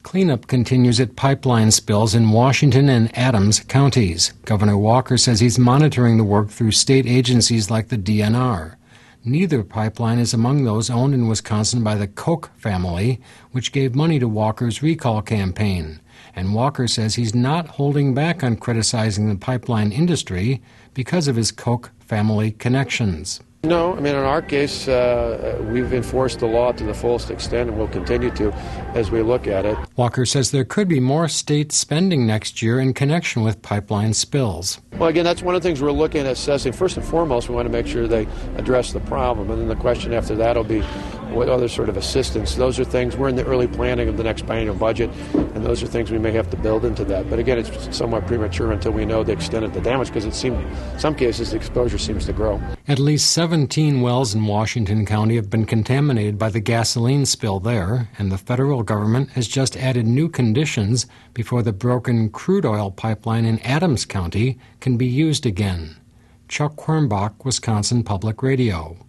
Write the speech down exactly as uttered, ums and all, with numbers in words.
Cleanup continues at pipeline spills in Washington and Adams counties. Governor Walker says he's monitoring the work through state agencies like the D N R. Neither pipeline is among those owned in Wisconsin by the Koch family, which gave money to Walker's recall campaign. And Walker says he's not holding back on criticizing the pipeline industry because of his Koch family connections. No, I mean, in our case, uh, we've enforced the law to the fullest extent and will continue to as we look at it. Walker says there could be more state spending next year in connection with pipeline spills. Well, again, that's one of the things we're looking at assessing. First and foremost, we want to make sure they address the problem. And then the question after that will be what other sort of assistance. Those are things, we're in the early planning of the next biennial budget, and those are things we may have to build into that. But again, it's somewhat premature until we know the extent of the damage, because it seems, in some cases, the exposure seems to grow. At least seventeen wells in Washington County have been contaminated by the gasoline spill there, and the federal government has just added new conditions before the broken crude oil pipeline in Adams County can be used again. Chuck Quirmbach, Wisconsin Public Radio.